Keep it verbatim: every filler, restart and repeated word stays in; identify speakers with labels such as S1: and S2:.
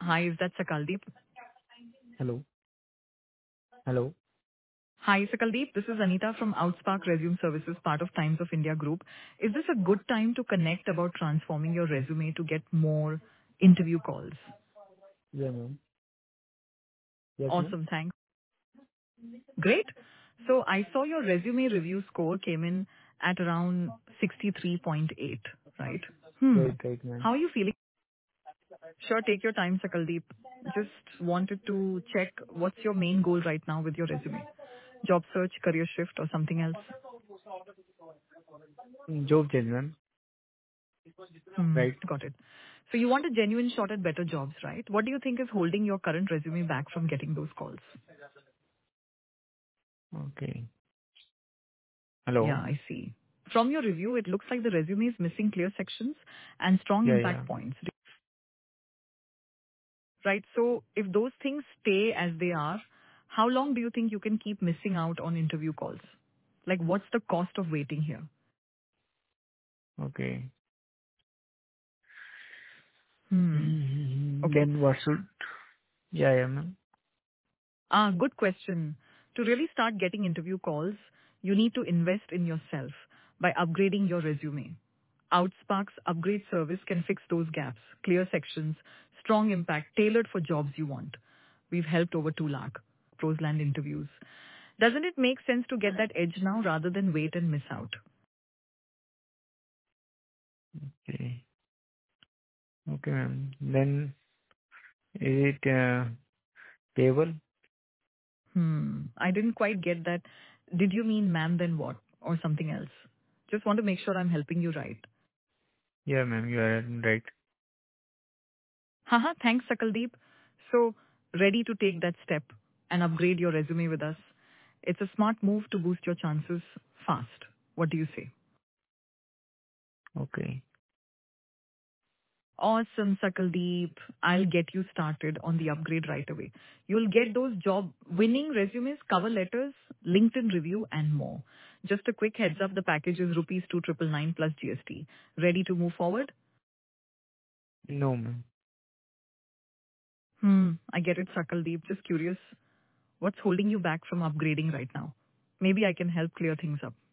S1: Hi, is that Sakaldeep?
S2: Hello. Hello.
S1: Hi, Sakaldeep. This is Anita from Outspark Resume Services, part of Times of India Group. Is this a good time to connect about transforming your resume to get more interview calls?
S2: Yeah, ma'am. Yes, ma'am.
S1: Awesome. Thanks. Great. So I saw your resume review score came in at around sixty-three point eight, right? Hmm.
S2: Right, right, ma'am.
S1: How are you feeling? Sure, take your time, Sakaldeep. Just wanted to check what's your main goal right now with your resume? Job search, career shift, or something else?
S2: Job change, ma'am.
S1: Hmm,
S2: Right.
S1: got it. So you want a genuine shot at better jobs, right? What do you think is holding your current resume back from getting those calls?
S2: Okay.
S1: Yeah,
S2: Hello.
S1: I see. From your review, it looks like the resume is missing clear sections and strong
S2: Yeah, yeah.
S1: impact points, right? So if those things stay as they are, how long do you think you can keep missing out on interview calls? Like, what's the cost of waiting here?
S2: Okay.
S1: Hmm.
S2: Mhm.
S1: Okay.
S2: Then what should? Yeah, yeah, ma'am.
S1: Ah, good question. To really start getting interview calls, you need to invest in yourself by upgrading your resume. Outspark's upgrade service can fix those gaps, clear sections, strong impact, tailored for jobs you want. We've helped over two lakh Prosland interviews. Doesn't it make sense to get that edge now rather than wait and miss out?
S2: Okay. Okay, ma'am. Then is it uh, table?
S1: Hmm, I didn't quite get that. Did you mean ma'am then what? Or something else? Just want to make sure I'm helping you right.
S2: Yeah, ma'am. You are right.
S1: Haha, thanks, Sakaldeep. So, ready to take that step and upgrade your resume with us. It's a smart move to boost your chances fast. What do you say?
S2: Okay.
S1: Awesome, Sakaldeep. I'll get you started on the upgrade right away. You'll get those job winning resumes, cover letters, LinkedIn review, and more. Just a quick heads up, the package is rupees two nine nine plus G S T. Ready to move forward?
S2: No, ma'am.
S1: Hmm, I get it, Sakaldeep. Just curious. What's holding you back from upgrading right now? Maybe I can help clear things up.